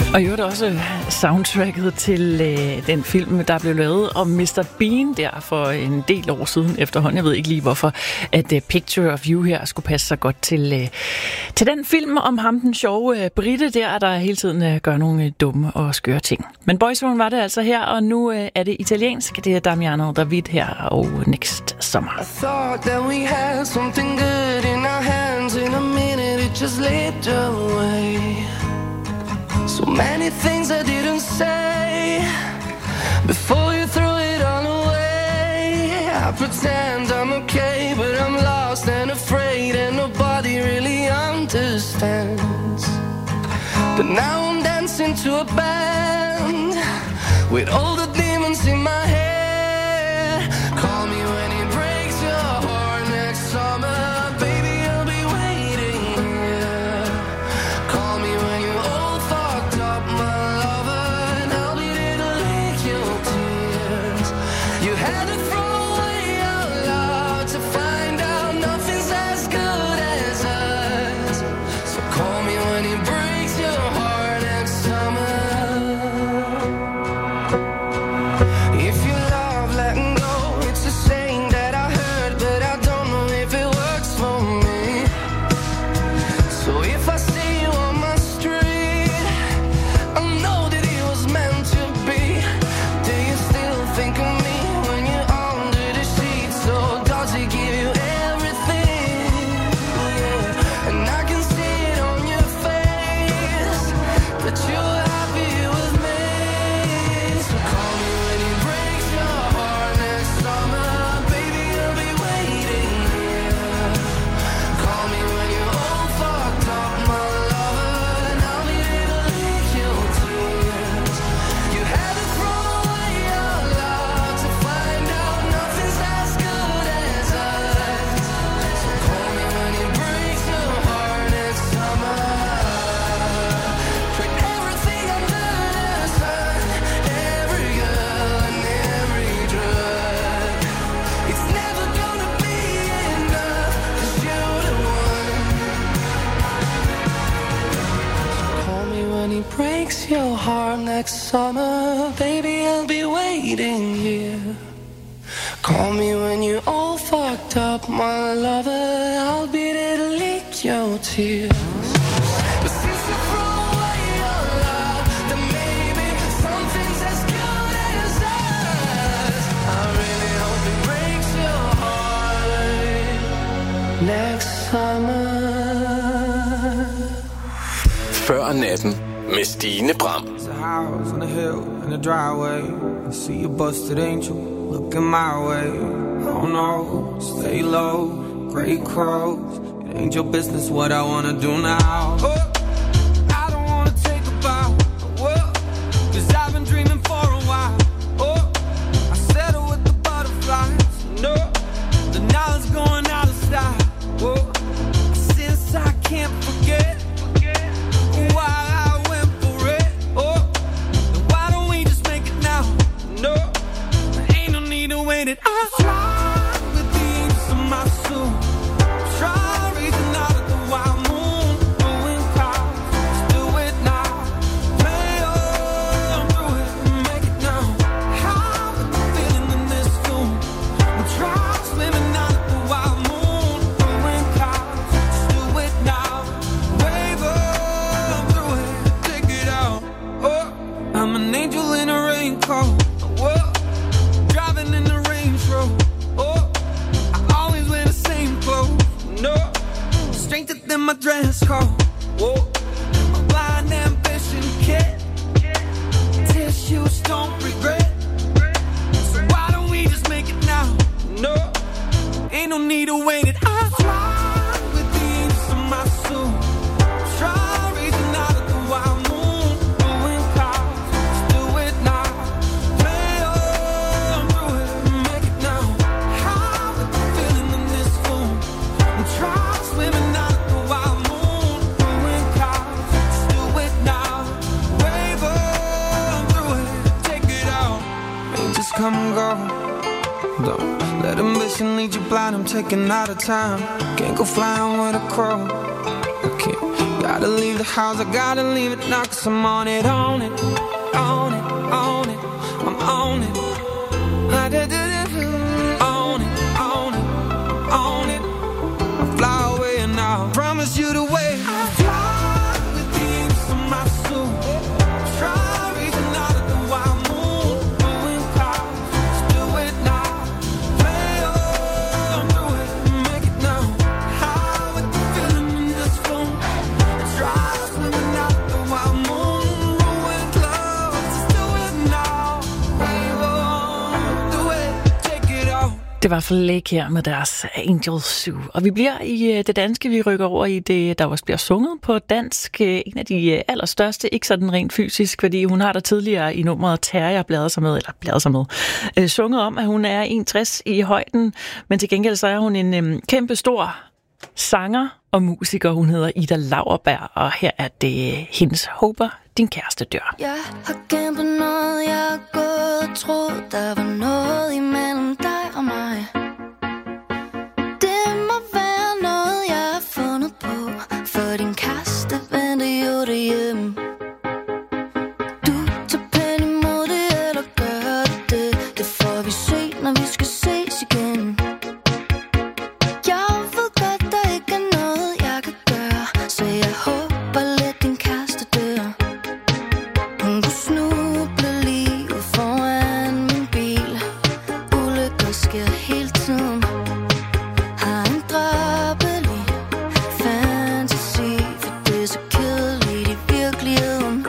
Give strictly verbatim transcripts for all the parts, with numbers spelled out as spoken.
Og i øvrigt også soundtracket til øh, den film, der blev lavet om mister Bean der for en del år siden efterhånden. Jeg ved ikke lige hvorfor, at uh, Picture of You her skulle passe sig godt til, øh, til den film om ham, den sjove øh, Britte der, der hele tiden øh, gør nogle øh, dumme og skøre ting. Men Boys Run var det altså her, og nu øh, er det italiensk. Det er Damiano David her og Next Summer. I thought that we had something good in our hands. In a minute it just slipped away. So many things I didn't say before you threw it all away. I pretend I'm okay, but I'm lost and afraid, and nobody really understands. But now I'm dancing to a band with all the demons in my head. Call me when it breaks your heart next summer. Baby, I'll be waiting here. Call me when you're all fucked up, my lover, and I'll be there to lick your tears. You had to throw away your love to find out nothing's as good as us. So call me when it breaks your heart next summer. If you love letting go, it's a saying that I heard, but I don't know if it works for me. So if I see you on my street, I know that it was meant to be. Do you still think of me when you're under the sheets? Or does it give you everything? Yeah. And I can see it on your face that you're happy with me. So call me when it breaks your heart next summer. Baby, I'll be waiting here. Call me when you're all fucked up, my lover, and I'll be there to lick your tears. You had to throw away your love to find out nothing's as good as us. So call me when it breaks your heart next summer. Trick everything under the sun, every girl and every drug. It's never gonna be enough, 'cause you're the one. Call me when he breaks your heart next summer. Baby, I'll be waiting here. Call me when you're all fucked up, my lover. I'll be there to lick your tears. But since you threw away your love, then maybe something's as good as us. I really hope it breaks your heart next summer. Før natten med Stine Bram. It's a house on a hill in a driveway. I see a busted angel looking my way. Oh no, stay low, great crows. It ain't your business what I wanna do now. Oh, I don't wanna take a bow. Whoa, 'cause I've been dreaming for a while. Oh, I settle with the butterflies. No, the knowledge going out of style. Whoa, since I can't forget why I went for it. Oh, then why don't we just make it now? No, there ain't no need to wait it. I fly with the angels in my soul. Try reaching out at the wild moon, blowing clouds. Let's do it now. Play on through it, make it now. How with the feeling in this room? We try swimming out at the wild moon, blowing clouds. Let's do it now. Wave on through it, take it out. Oh, I'm an angel in a raincoat. Whoa, driving in the Range Rover. Oh, I always wear the same clothes. No, strengther than my dress code. Whoa, my blind ambition kid. Tissues don't regret. So why don't we just make it now? No, ain't no need to wait it. I fly with the angels in my soul. Try reaching out at the wild moon, blowing clouds. Let's do it now. Play on through it, make it now. How with the feeling in this room? We try swimming out at the wild moon, blowing clouds. Let's do it now. Wave on through it, take it out. Angels come and go. Don't let ambition lead you blind. I'm taking out of time. Can't go flying with a crow. I Okay, gotta leave the house, I gotta leave it now, cause I'm on it, on it, on it, on it, I'm on it. I did it, on it, on it, on it. I fly away and now I promise you the way. I fly with the angels in my soul. Try reaching out at the wild moon, blowing clouds, just do it now. Play on, do it, make it now. High with the feeling in this phone. Try swimming out at the wild moon, blowing clouds, just do it now. Play on, do it, take it out. Det var Flake her med deres Angel Zoo. Og vi bliver i det danske, vi rykker over i det, der også bliver sunget på dansk. En af de allerstørste, ikke sådan rent fysisk, fordi hun har der tidligere i nummeret Terje bladet sig med, eller bladet sig med, øh, sunget om, at hun er en komma tres i højden, men til gengæld så er hun en øh, kæmpe stor sanger og musiker. Hun hedder Ida Lauerberg, og her er det hendes Håber, din kæreste dør. Jeg har kæmpet noget, jeg har gået og troet, der var noget imellem dig og mig. Det må være noget, jeg har fundet på, for din kæreste vendte jo derhjemme. Du tager pænt imod det, eller gør du det? Det får vi se, når vi skal ses igen. Jeg ved godt, der ikke er noget, jeg kan gøre, så jeg håber lidt, din kæreste dør. Hun kunne snuble lige ud foran min bil. Ulykker sker hele tiden. Har en drabelig fantasi, for det er så kedeligt i virkeligheden.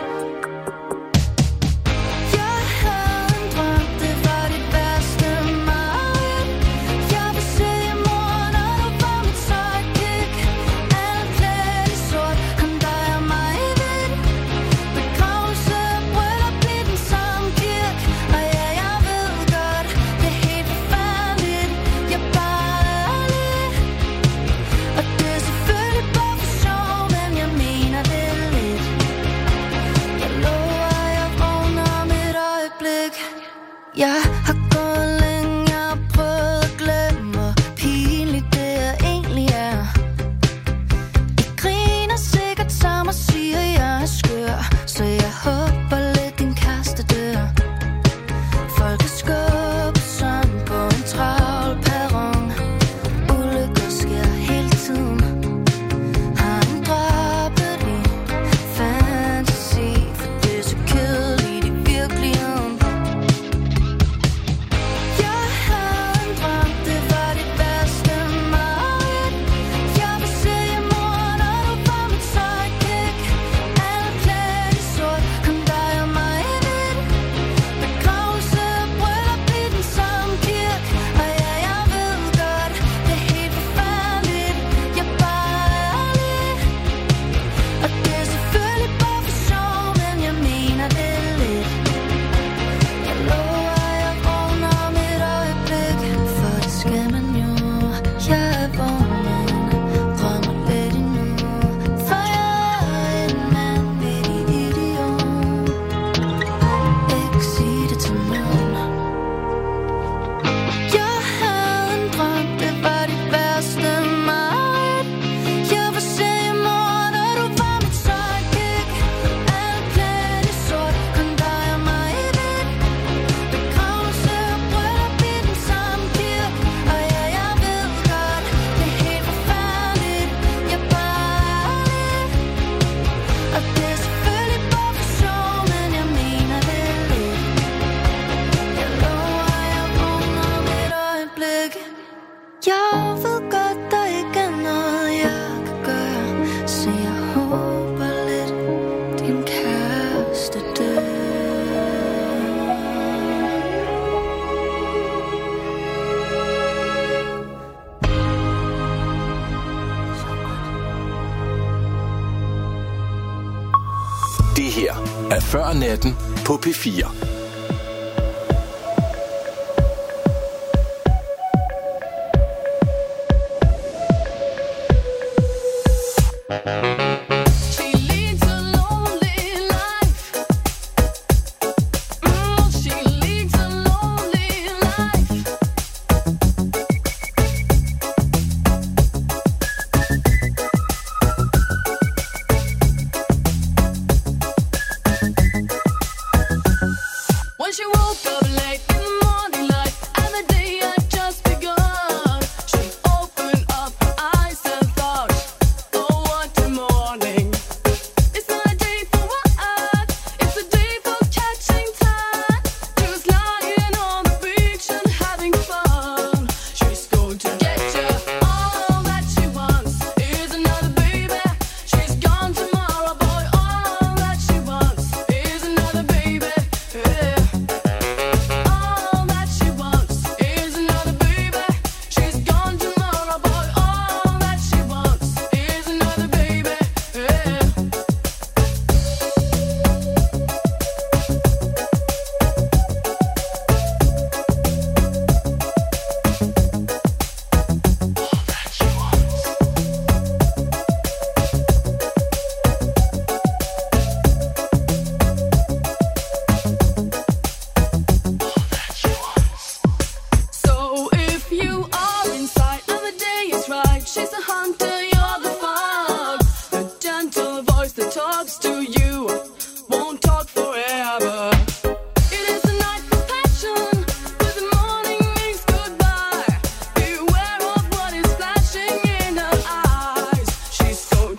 Jeg havde en drøm, det var dit værste mareridt. Jeg vil se i morgen, og du var mit sidekick. Alle klædt i sort, kun dig og mig i hvidt. Begravelse, bryllup i den samme kirke. Og ja, jeg ved godt, det er helt forfærdeligt. Jeg bare er ærlig. Og det er selvfølgelig bare for sjov, men jeg mener det lidt. Jeg lover, jeg vågner om et øjeblik. Jeg har gået længe, jeg har prøvet at glemme, hvor pinligt det er egentlig er. I griner sikkert sammen og siger, jeg er skør, så jeg håber lidt, din kæreste dør. Folk er skubbet sådan på en travl perron. Ulykker sker hele tiden. Har en drabelig fantasi, for det er så kedeligt i virkeligheden. Jeg havde en drøm, det var dit værste mareridt. Jeg vil se i morgen, og du var mit sidekick. Alle klædt i sort, kun dig og mig i hvidt. Begravelse, bryllup i den samme kirke. Og ja, jeg ved godt, det er helt forfærdeligt. Jeg bare er ærlig. Og det er selvfølgelig bare for sjov, men jeg mener det lidt. Jeg lover, jeg vågner om et øjeblik, for det skal man jo. Jeg er vågen, drømmer lidt endnu, for jeg er en vanvittig idiot. Ikke sige det til nogen. Jeg havde en drøm, det var dit værste mareridt. Jeg vil se i morgen, og du var mit sidekick. Alle klædt i sort, kun dig og mig i hvidt. Begravelse, bryllup i den samme kirke. Og ja, jeg ved godt, det er helt forfærdeligt. Jeg bare er ærlig. Og det er selvfølgelig bare for sjov, men jeg mener det lidt. Jeg lover, jeg vågner om et øjeblik. Jeg ved godt, der ikke er noget, jeg kan gøre, så jeg håber lidt, din kæreste dør. Det her er Før Natten på P fire. She leads a lonely life. Mm, she leads a lonely life.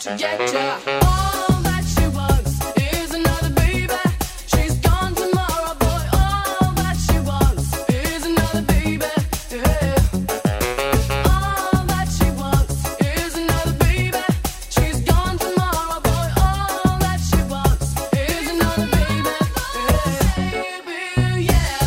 trajectory. All that she wants is another baby. She's gone tomorrow, boy. All that she wants is another baby. Yeah. All that she wants is another baby. She's gone tomorrow, boy. All that she wants is another baby. Yeah. Baby, yeah.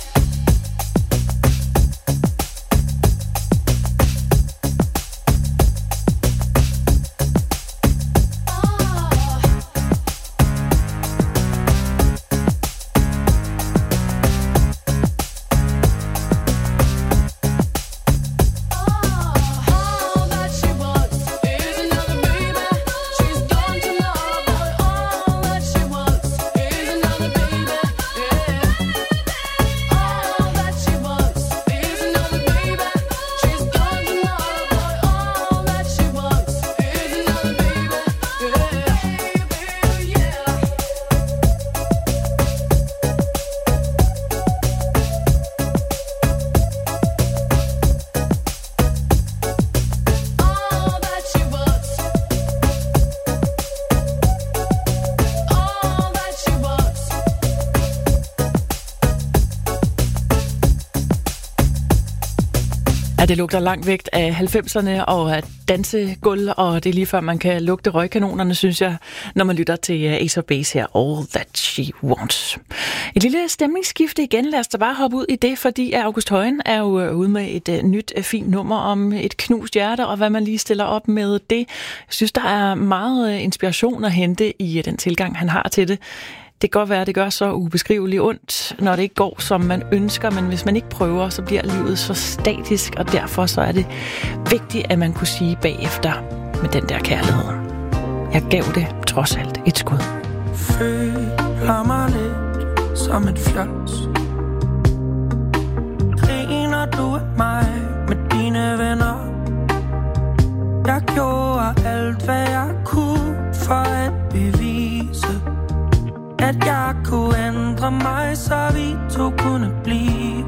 All that she wants is another baby. She's gone tomorrow, boy. All that she wants is another baby. Yeah. All that she wants is another baby. She's gone tomorrow, boy. All that she wants is another baby. Yeah. Yeah. All that she wants. All that she wants. Ja, det lugter langt væk af halvfemserne og af dansegulv, og det er lige før man kan lugte røgkanonerne, synes jeg, når man lytter til Ace of Base her. All That She Wants. Et lille stemningsskifte igen. Lad os da bare hoppe ud i det, fordi August Højen er jo ude med et uh, nyt, uh, fint nummer om et knust hjerte, og hvad man lige stiller op med det. Jeg synes, der er meget uh, inspiration at hente i uh, den tilgang, han har til det. Det kan godt være, at det gør så ubeskriveligt ondt, når det ikke går, som man ønsker, men hvis man ikke prøver, så bliver livet så statisk, og derfor så er det vigtigt, at man kunne sige bagefter med den der kærlighed. Jeg gav det trods alt et skud. Føler mig lidt som et fjols. Griner du af mig med dine venner? Jeg gjorde alt, hvad jeg kunne for at bevise, at jeg kunne ændre mig, så vi to kunne blive.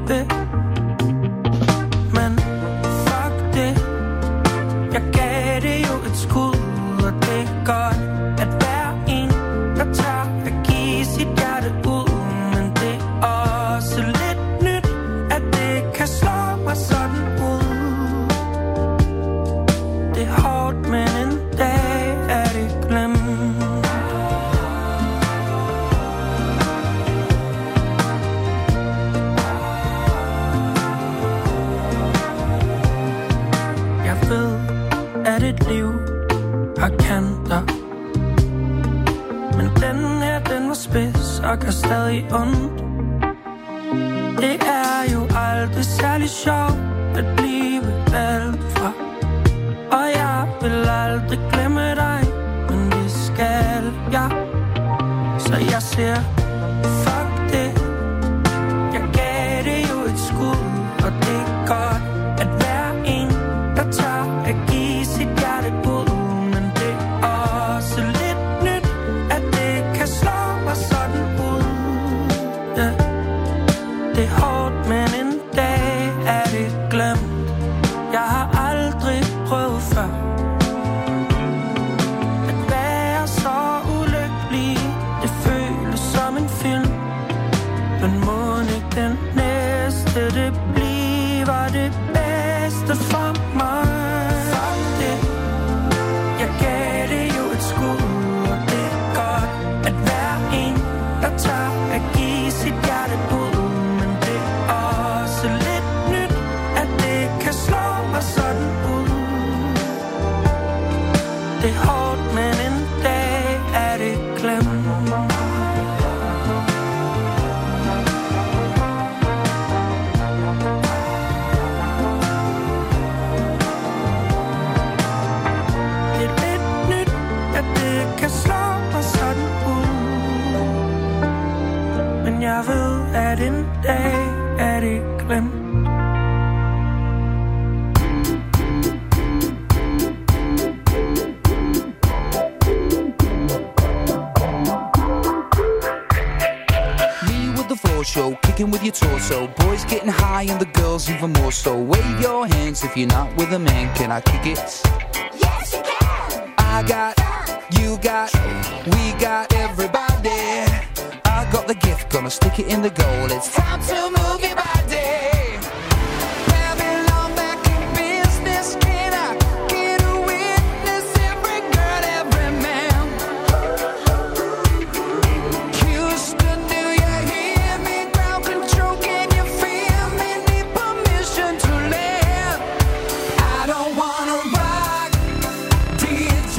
Men fuck det, jeg gav det jo et skud, og det er godt, at hver en, der tør at give sit hjerte ud. Men det er også lidt nyt, at det kan slå mig sådan ud. Det er hårdt, men en dag er det glemt. At et liv har kanter, men den her, den var spids og gør stadig ondt. Det er jo aldrig særlig sjovt at blive valgt fra, og jeg vil aldrig glemme dig, men det skal jeg. Så jeg siger, fuck det, jeg gav det jo et skud, og det er godt, at hver en, der tør at give sit hjerte ud. Men det er også lidt nyt, at det kan slå mig sådan ud. Ja. Det er hårdt, men en dag er det glemt. Jeg har aldrig prøvet før at være så ulykkelig. Det føles som en film, men må ikke den næste, det bliver det bedste for mig. Fuck det, jeg gav det jo et skud, og det er godt, at hver en, der tør at give sit hjerte ud. Men det er også lidt nyt, at det kan slå mig sådan ud. Det er hårdt, men en dag er det glemt. Jeg ved, at en dag er det glemt. Show, kicking with your torso. Boys getting high and the girls even more so. Wave your hands if you're not with a man. Can I kick it? Yes, you can. I got, you got, we got everybody. I got the gift, gonna stick it in the goal. It's time to move your body. Babylon back in business. Can I get a witness? Every girl, every man. Houston, do you hear me? Ground control, can you feel me? Need permission to live. I don't wanna rock, D J,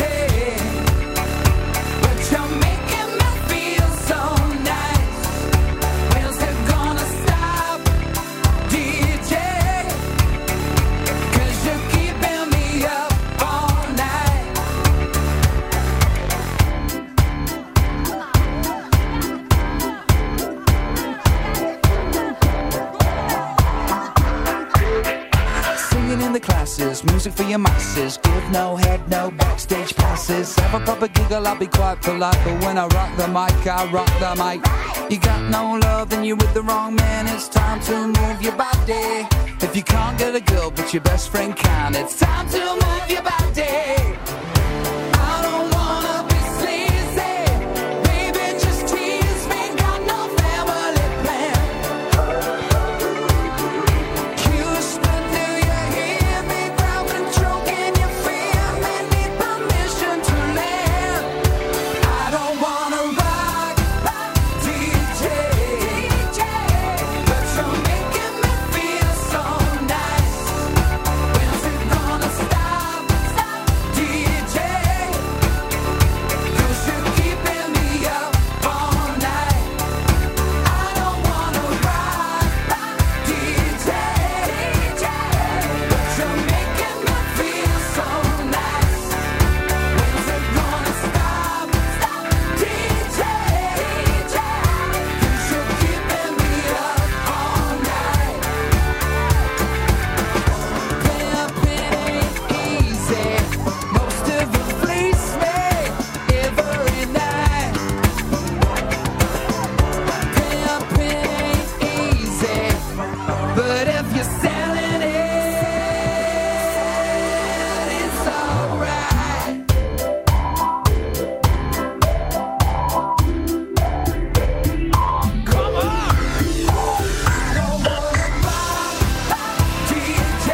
but you're making me feel so nice. Where's it gonna stop, D J? 'Cause you're keeping me up all night. Singing in the classes, music for your masses. Give no head, no backstage passes. Have a proper giggle, I'll be quite polite. But when I rock the mic, I rock the mic. You got no love, then you're with the wrong man. It's time to move your body. If you can't get a girl, but your best friend can, it's time to move your body. I don't wanna be sleazy. Baby, just tease me. Got no family plan. Houston, do you hear me? Ground control, can you feel me? Need permission to land. I don't wanna rock, D J, but you're making me feel so nice. When's it gonna stop, D J? 'Cause you're keeping me up all night. I don't wanna rock, D J, but you're making me feel so nice. When's it gonna stop, D J? 'Cause you're keeping me up all night. Pimpin' ain't easy. Most of it fleece me every night. Pimpin' ain't easy, but if you're selling it, it's alright. Come on! I don't wanna buy D J,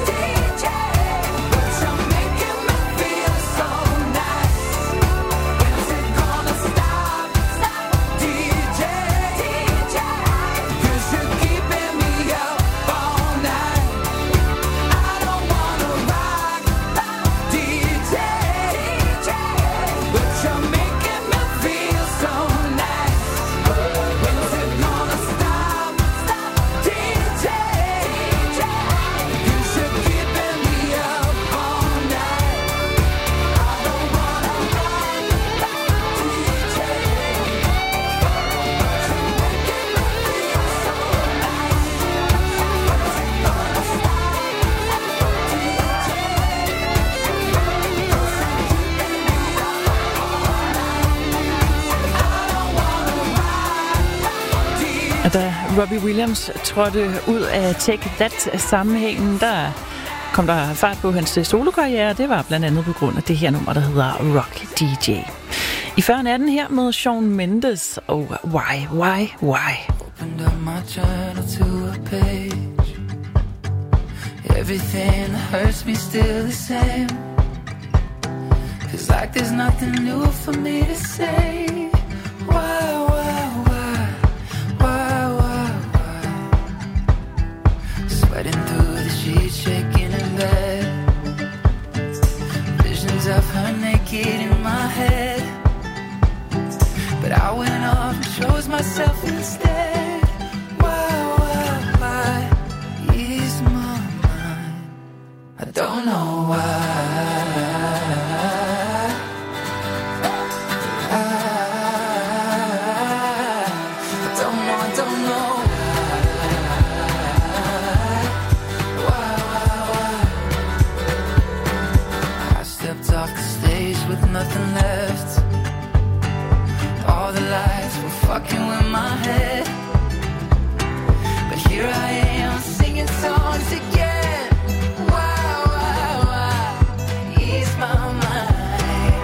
but you're making me feel so nice. When's it gonna stop, D J? 'Cause you're keeping me up all night. I don't wanna rock, D J, but you're making me feel so nice. When's it gonna stop, D J? 'Cause you're keeping me up all night. I don't wanna rock, D J, but you're making me feel so nice. When's it gonna stop, D J? 'Cause you're keeping me up all night. I don't wanna rock, D J. Da Robbie Williams trådte ud af Take That-sammenhængen, der kom der fart på hans solokarriere. Det var blandt andet på grund af det her nummer, der hedder Rock D J. I fyrre atten her med Shawn Mendes og Why, Why, Why. Opened up my journal to a page. Everything that hurts me still the same. Feels like there's nothing new for me to say. Why, why, why, why, why, why? Sweating through the sheets, shaking in bed. Visions of her naked in my head. But I went off and chose myself instead. Why, why, why? Ease my mind. I don't know why. I, I don't know, I don't know why, why, why? I stepped off the stage with nothing left. All the lights were fucking with my head. But here I am singing songs again. Why, why, why? Ease my mind.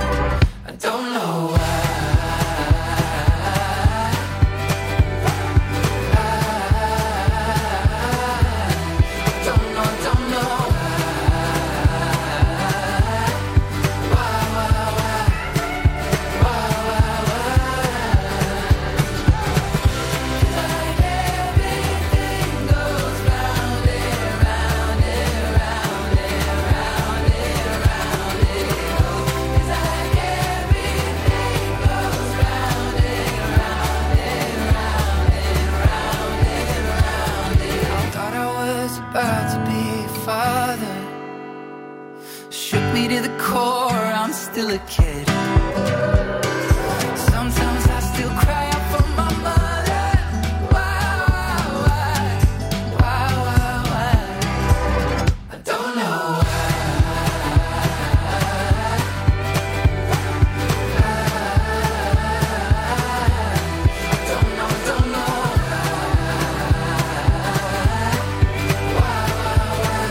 still a kid. Sometimes I still cry out for my mother. Why, why, why, why, why? I don't know why. I don't know, don't know why, why, why.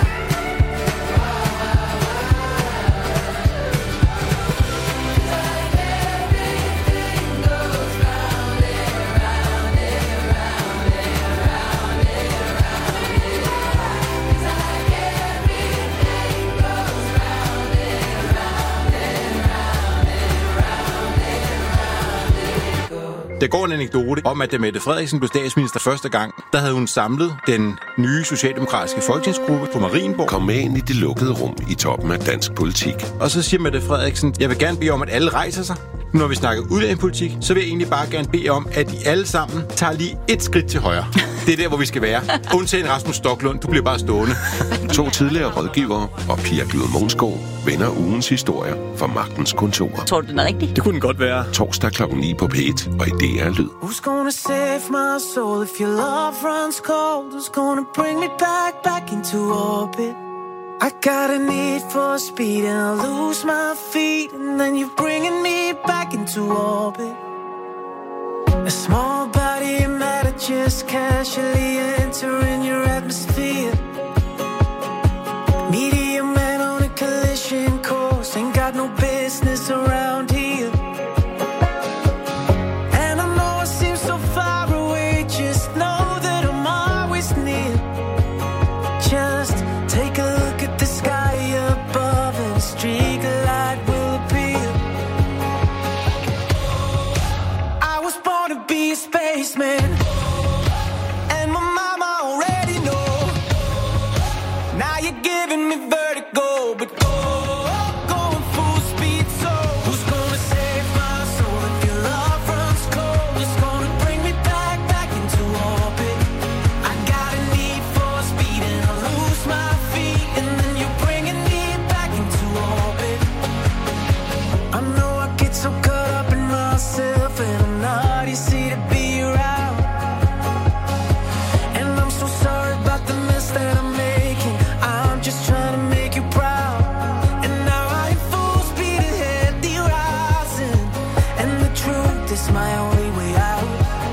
Der går en anekdote om, at da Mette Frederiksen blev statsminister første gang, der havde hun samlet den nye socialdemokratiske folketingsgruppe på Marienborg. Kom med ind i det lukkede rum i toppen af dansk politik. Og så siger Mette Frederiksen, jeg vil gerne bede om, at alle rejser sig. Når vi snakker udlændingepolitik, så vil jeg egentlig bare gerne bede om, at I alle sammen tager lige et skridt til højre. Det er der, hvor vi skal være. Undtagen Rasmus Stoklund, du bliver bare stående. To tidligere rådgivere og Pia Glud Mogenskov vender ugens historier fra Magtens Kontor. Tror du, den er rigtig? Det kunne den godt være. Torsdag klokken ni på P et og i D R Lyd. Who's gonna save my soul if your love runs cold? Who's gonna bring me back, back into orbit? I got a need for speed and I lose my feet, and then you're bringing me back into orbit. A small body matter just casually entering your atmosphere. Medium man on a collision course, ain't got no business around here. And I know I seem so far away, just know that I'm always near. Just take a look at the sky above and a streak of light will appear. I was born to be a spaceman, and my mama already know. Now you're giving me vertigo, but go, going full speed. So who's gonna save my soul if your love runs cold? Who's gonna bring me back, back into orbit? I got a need for speed and I lose my feet, and then you're bringing me back into orbit. I know I get so caught up in myself, and I'm not easy to be around. And I'm so sorry about the mess that I'm making. I'm just trying to make you proud. And now I'm full speed ahead, the horizon. And the truth is my only way out.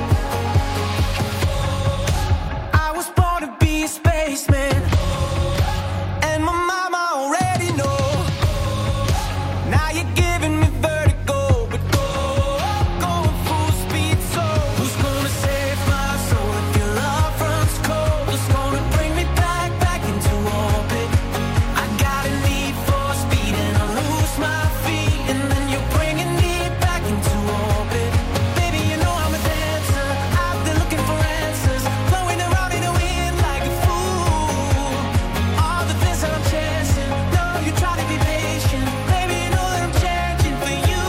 I was born to be a spaceman, and my mama already know. Now you're giving me vertigo, but go, going full speed. So who's gonna save my soul if your love runs cold? Who's gonna bring me back, back into orbit? I got a need for speed and I lose my feet, and then you're bringing me back into orbit. Baby, you know I'm a dancer, out there looking for answers, blowing around in the wind like a fool. All the things that I'm chasing, no, you try to be patient. Baby, you know that I'm changing for you.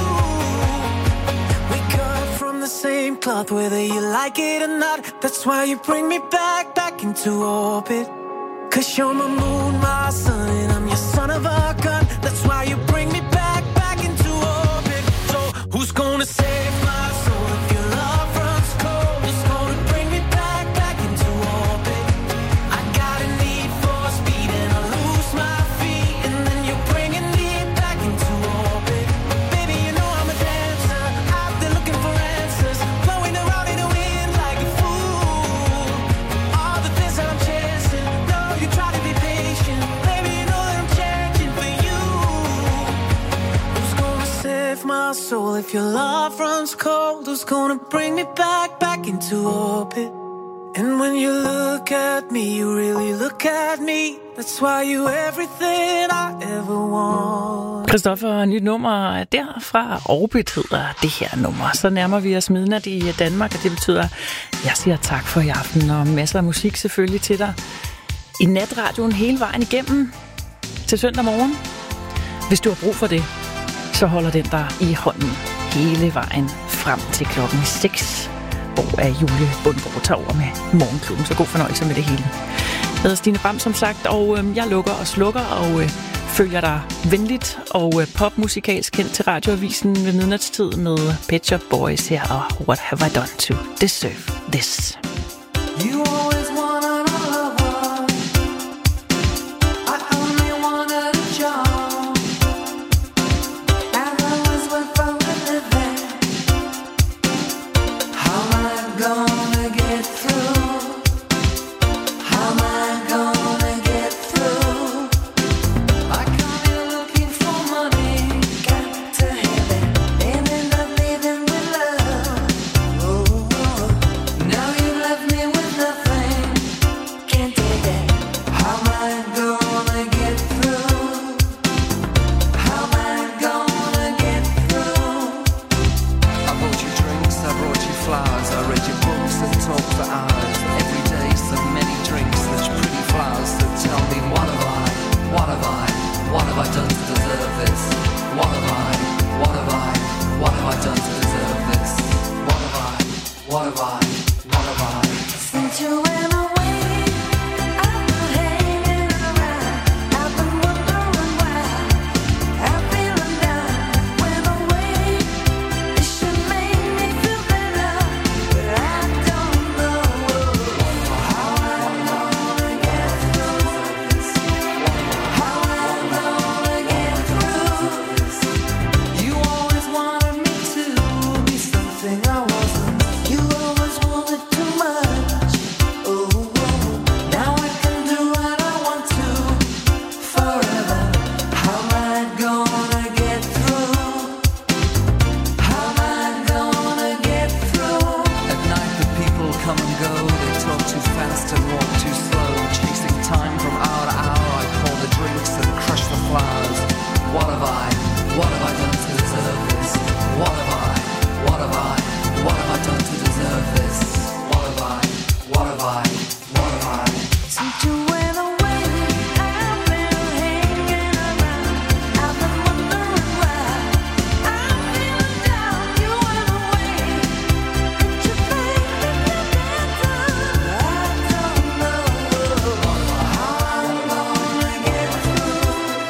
We cut from the same cloth, whether you like it or not. That's why you bring me back, back into orbit. Cause you're my moon, my sun, and I'm your son of a gun. That's why you bring me back, back into orbit. So who's gonna save my soul if your love runs cold? Who's gonna bring me back, back into orbit? I got a need for speed and I lose my feet, and then you're bringing me back into orbit. Baby, you know I'm a dancer, out there looking for answers, blowing around in the wind like a fool. All the things that I'm chasing, no, you try to be patient. Baby, you know that I'm changing for you. Who's gonna save my soul if your love runs cold? Who's gonna bring me back, back into orbit? And when you look at me, you really look at me. That's why you everything I ever want. Christoffer, nyt nummer derfra. Orbit hedder det her nummer. Så nærmer vi os midnat i Danmark, og det betyder, at jeg siger tak for i aften, og masser af musik selvfølgelig til dig. I natradioen hele vejen igennem til søndag morgen. Hvis du har brug for det, så holder den der i hånden hele vejen frem til klokken seks, hvor er Julie Bundgaard tager over med Morgenklubben. Så god fornøjelse med det hele. Jeg hedder Stine Bram, som sagt, og øh, jeg lukker og slukker og øh, følger dig venligt og øh, popmusikalsk kendt til radioavisen ved midnatstid med Pet Shop Boys her og What Have I Done to Deserve This? You always wanted a lover. I only wanted a job. And I was without a living. How am I gonna get through? How am I gonna get through? I come here looking for money, got to have it, and end up leaving with love. Oh, now you left me with nothing, can't take it. How am I gonna get through? How am I gonna get through? I bought you drinks, I brought you flowers, I read your books and talked for hours. Every day so many drinks, such pretty flowers. So tell me, what have I, what have I, what have I done to deserve this? What have I, what have I, what have I done to deserve this? What have I, what have I, what have I? Since you went away, I've been hanging around. I've been wondering why. I'm feeling down. Went away. It should make me feel better, but I don't know how I'm gonna get through this. How I'm gonna get through this. You always wanted me to be something I wasn't. You always wanted too much. Oh, now I can do what I want to forever. How am I gonna get through? How am I gonna get through? At night the people come and go, they talk too fast and walk too slow. Chasing time from hour to hour, I pour the drinks and crush the flowers. What have I, what have I done to deserve this? What have I, what have I, what have I done to deserve this? What have I, what have I, what have I? Since you went away, I've been hanging around. I've been wondering why. I'm feeling down. You went away. Did you make me feel better? I don't know how I'm gonna get through.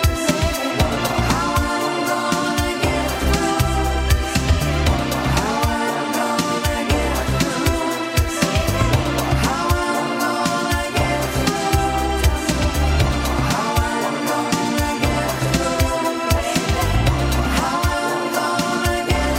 How I'm gonna get through. How I'm gonna get through. How I'm gonna get through. How I'm gonna get through. How I'm gonna get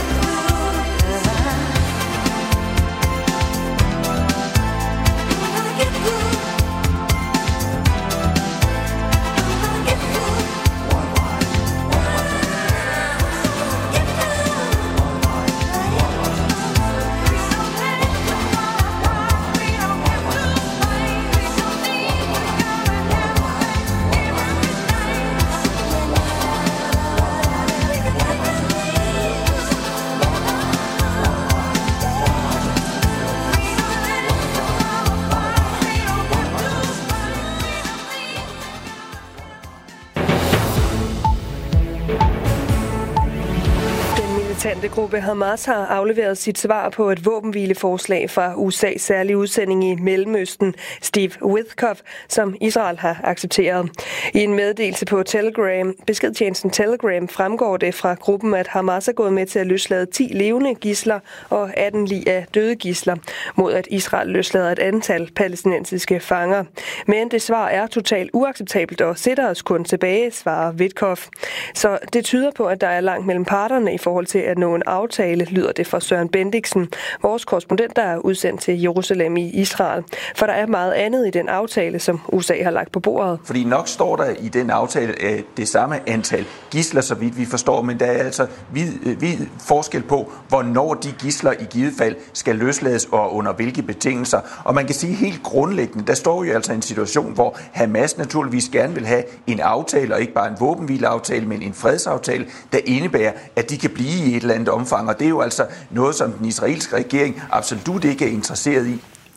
militante gruppe Hamas har afleveret sit svar på et våbenhvileforslag fra U S A's særlige udsending i Mellemøsten, Steve Witkoff, som Israel har accepteret. I en meddelelse på Telegram, beskedtjenesten Telegram, fremgår det fra gruppen, at Hamas er gået med til at løslade ti levende gidsler og atten lig af døde gidsler, mod at Israel løslader et antal palæstinensiske fanger. Men det svar er totalt uacceptabelt og sætter os kun tilbage, svarer Witkoff. Så det tyder på, at der er langt mellem parterne i forhold til at nå en aftale, lyder det fra Søren Bendiksen, vores korrespondent, der er udsendt til Jerusalem i Israel. For der er meget andet i den aftale, som U S A har lagt på bordet. Fordi nok står der i den aftale det samme antal gidsler, så vidt vi forstår, men der er altså vid, vid forskel på, hvornår de gidsler i givet fald skal løslades og under hvilke betingelser. Og man kan sige helt grundlæggende, der står jo altså en situation, hvor Hamas naturligvis gerne vil have en aftale, og ikke bare en våbenhvileaftale, men en fredsaftale, der indebærer, at de kan blive i et eller andet omfang. Og det er jo altså noget, som den israelske regering absolut ikke er interesseret i.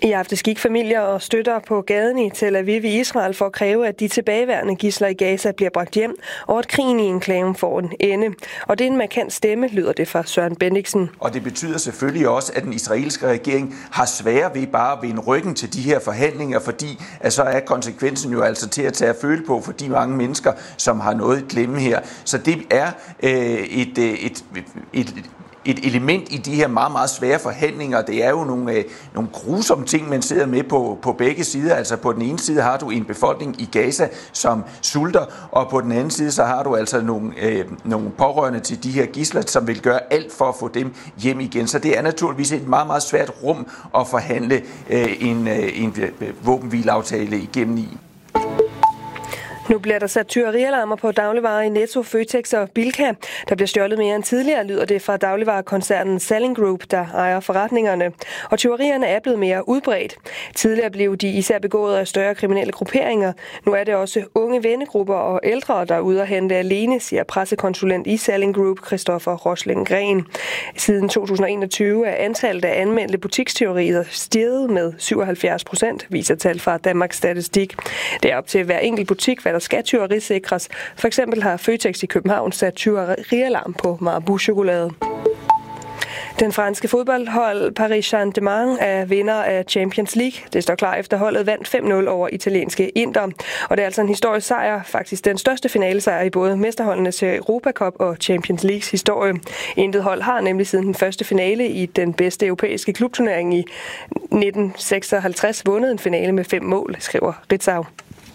I aftes gik familier og støtter på gaden i Tel Aviv i Israel for at kræve, at de tilbageværende gidsler i Gaza bliver bragt hjem, og at krigen i enklaven får en ende. Og det er en markant stemme, lyder det fra Søren Bendiksen. Og det betyder selvfølgelig også, at den israelske regering har svære ved bare at vende ryggen til de her forhandlinger, fordi at så er konsekvensen jo altså til at tage at føle på for de mange mennesker, som har noget i klemme her. Så det er øh, et, et, et, et element i de her meget, meget svære forhandlinger. Det er jo nogle, øh, nogle grusomme ting, man sidder med på, på begge sider. Altså på den ene side har du en befolkning i Gaza, som sulter, og på den anden side så har du altså nogle, øh, nogle pårørende til de her gidsler, som vil gøre alt for at få dem hjem igen. Så det er naturligvis et meget, meget svært rum at forhandle øh, en, øh, en våbenhvileaftale igennem i. Nu bliver der sat tyverialarmer på dagligvarer i Netto, Føtex og Bilka. Der bliver stjålet mere end tidligere, lyder det fra dagligvarekoncernen Salling Group, der ejer forretningerne. Og tyverierne er blevet mere udbredt. Tidligere blev de især begået af større kriminelle grupperinger. Nu er det også unge vennegrupper og ældre, der er ude at hente alene, siger pressekonsulent i Salling Group, Christoffer Rosling Gren. Siden to tusind og enogtyve er antallet af anmeldte butikstyverier steget med syvoghalvfjerds procent, viser tal fra Danmarks Statistik. Det er op til hver enkelt butik, hvad der skal tyverisikres. For eksempel har Føtex i København sat tyverialarm på Marabou-chokolade. Den franske fodboldhold Paris Saint-Germain er vinder af Champions League. Det står klar efter holdet vandt fem nul over italienske Inter. Og det er altså en historisk sejr, faktisk den største finalesejr i både mesterholdenes Europa Cup og Champions Leagues historie. Intet hold har nemlig siden den første finale i den bedste europæiske klubturnering i nitten seksoghalvtreds vundet en finale med fem mål, skriver Ritzau.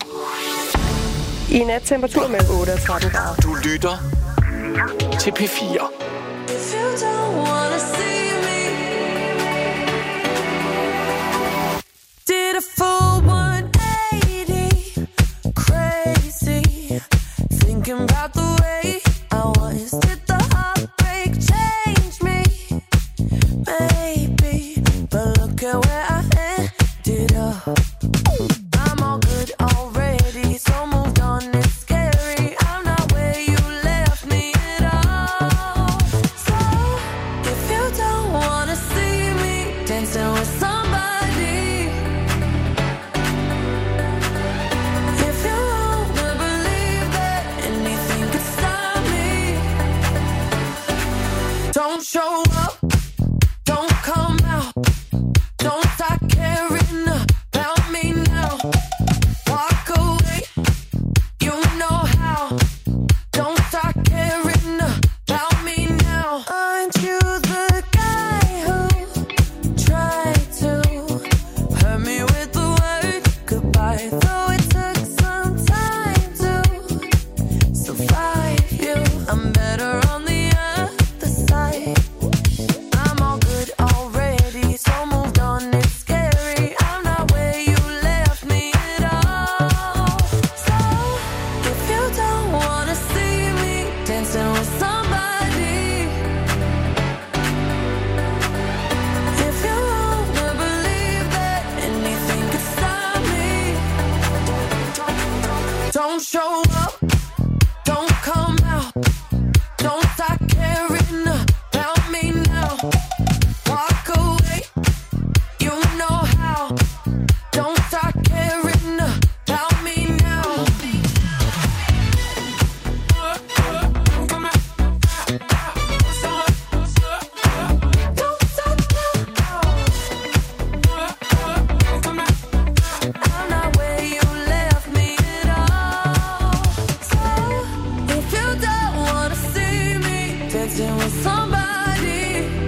I nat temperatur mellem otte og tretten grader. Du lytter til P fire. Did a full one eighty, crazy, thinking about the way I was. Did the heartbreak change me? Maybe, but look at where I ended up. I'm all good already, so moved on, it's scary. I'm not where you left me at all. So, if you don't wanna see me dancing with somebody, if you wanna believe that anything could stop me, don't show up, don't come out, don't start caring about me now. Walk away, you know how. Don't start caring about me now. Aren't you the guy who tried to hurt me with the word goodbye? Though it took some time to survive you, I'm better on the other side. I'm all good already, so moved on, it's scary. I'm not where you left me at all. So, if you don't wanna see me dancing with somebody, if you wanna believe that anything could stop me, don't show up, don't come out, don't start caring about me now. Walk away, you know how. Don't start caring about me now. Don't stop now. I'm not where you left me at all. So, if you don't wanna see me dancing with somebody,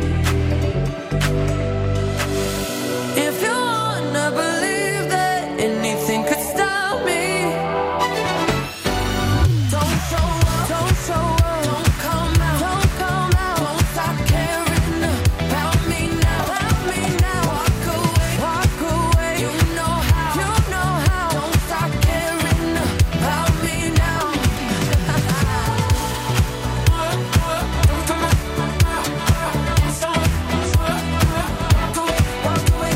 if you wanna believe that anything could stop me, don't show up, don't show up, don't come out, don't come out, don't stop caring about me now, about me now. Walk away, walk away, you know how, you know how. Don't stop caring about me now. Walk away.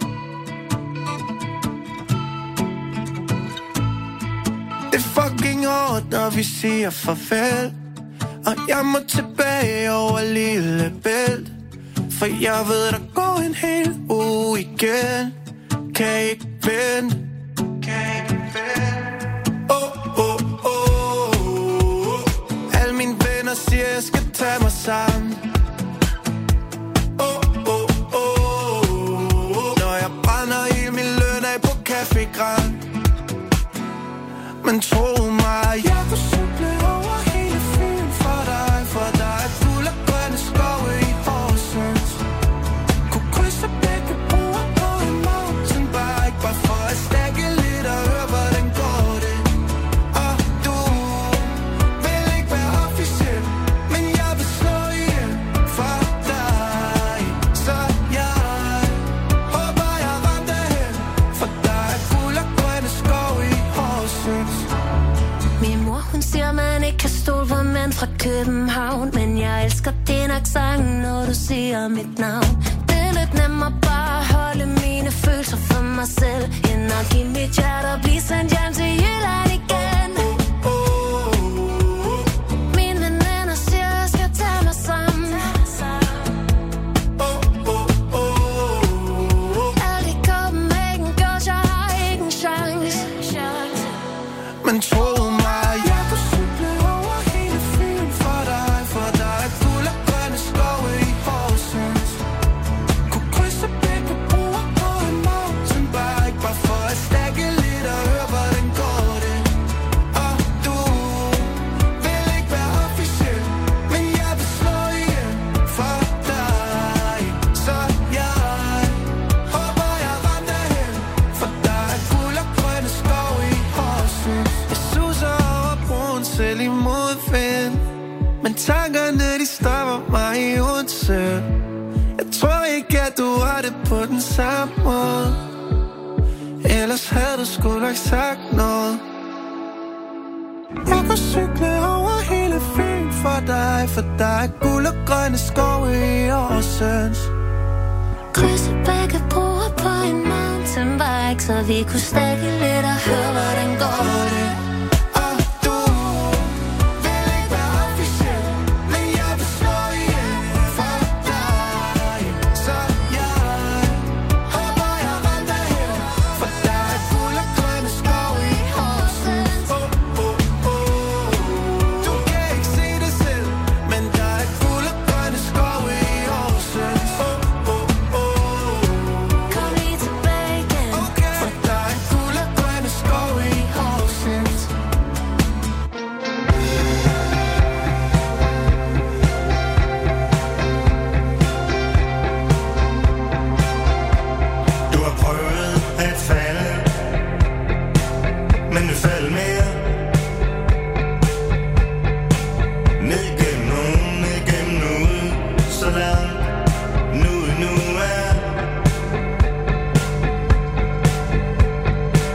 If fucking hårdt, når vi siger farvel. Og jeg må tilbage over Lillebælt, for jeg ved, der går en hel uge igen. Kan ikke vente. Kan ikke vente. Åh, åh, åh. Alle mine venner siger, jeg skal tage mig sammen. Åh, åh, åh. Når jeg brænder i min løn af på Café Grand. Men tro mig, jeg kunne cykle over hele Fyn for dig, for der er guld og grønne skove i Horsens. Kunne krydse begge broer på en mountainbike, bare for at stække lidt og høre, hvordan går det. Og du vil ikke være officiel, men jeg vil slå ihjel for dig. Så jeg håber, jeg ramte hen, for der er guld og grønne skove i Horsens. Min mor, hun siger, man ikke kan stole på mænd fra København, men jeg elsker din accent, når du siger mit navn. Det er lidt nemmere bare at holde mine følelser for mig selv, end at give mit hjerte og blive sendt hjem til Jylland igen. Mine veninder siger, jeg skal tage mig sammen. Alt i Copenhagen Girls, jeg har ikke en chance. Men tro mig, jeg kunne cykle over hele Fyn for dig, for der er guld og grønne skove i Horsens. Kunne krydse begge broer på en mountainbike, bare for at stække lidt og høre, hvordan går det. Og du vil ikke være officiel, men jeg vil slå ihjel for dig. Så jeg håber, jeg ramte hen, for der er guld og grønne skove i Horsens. Jeg suser over broen selv i modvind, men tankerne de stopper mig i Odense. Jeg tror ikke, at du har det på den samme måde, ellers havde du sgu nok sagt noget. Jeg kan cykle over hele Fyn for dig, for der er guld og grønne skove i Horsens. Krydse begge broer på en mountainbike, så vi kunne stække lidt og høre, hvordan går det.